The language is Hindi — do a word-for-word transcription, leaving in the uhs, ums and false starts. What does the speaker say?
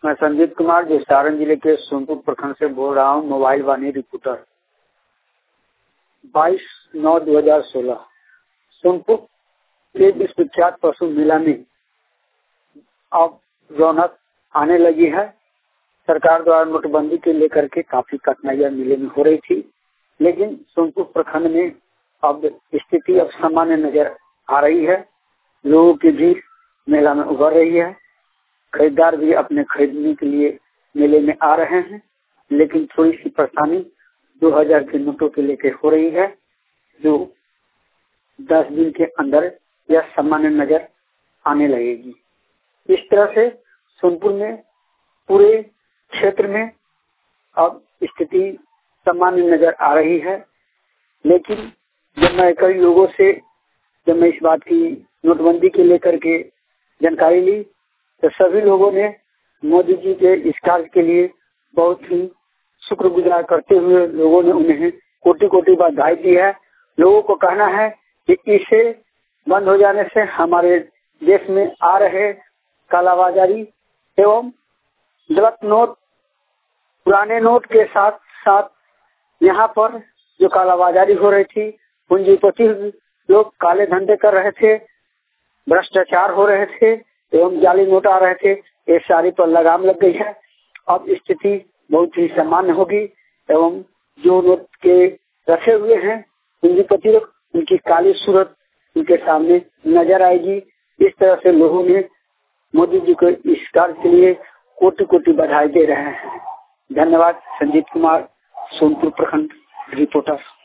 मैं संजीत कुमार जो सारण जिले के सोनपुर प्रखंड से बोल रहा हूँ, मोबाइल वाणी रिपोर्टर। बाईस नौ दो हजार सोलह सोनपुर के विश्वविख्यात पशु मेला में अब रौनक आने लगी है। सरकार द्वारा नोटबंदी के लेकर के काफी कठिनाइयां मेले में हो रही थी, लेकिन सोनपुर प्रखंड में अब स्थिति अब सामान्य नजर आ रही है। लोगों की भीड़ मेला में उभर रही है। खरीदार भी अपने खरीदने के लिए मेले में आ रहे हैं, लेकिन थोड़ी सी परेशानी दो हजार के नोटों के लेके हो रही है, जो दस दिन के अंदर यह सामान्य नजर आने लगेगी। इस तरह से सोनपुर में पूरे क्षेत्र में अब स्थिति सामान्य नजर आ रही है। लेकिन जब मैं कई लोगों से जब मैं इस बात की नोटबंदी के लेकर के जानकारी ली, तो सभी लोगों ने मोदी जी के इस कार्य के लिए बहुत ही शुक्रगुजार करते हुए लोगों ने उन्हें कोटि कोटि बधाई दी है। लोगों को कहना है कि इसे बंद हो जाने से हमारे देश में आ रहे कालाबाजारी एवं गलत नोट, पुराने नोट के साथ साथ यहाँ पर जो कालाबाजारी हो रही थी, पूंजीपति लोग काले धंधे कर रहे थे, भ्रष्टाचार हो रहे थे एवं जाली नोट आ रहे थे, ये सारी पर लगाम लग गई है। अब स्थिति बहुत ही सामान्य होगी एवं जो नोट के रखे हुए हैं पूंजीपति लोग, उनकी काली सूरत उनके सामने नजर आएगी। इस तरह से लोगों ने मोदी जी को इस कार्य के लिए कोटि कोटि बधाई दे रहे हैं। धन्यवाद। संजीत कुमार, सोनपुर प्रखंड रिपोर्टर।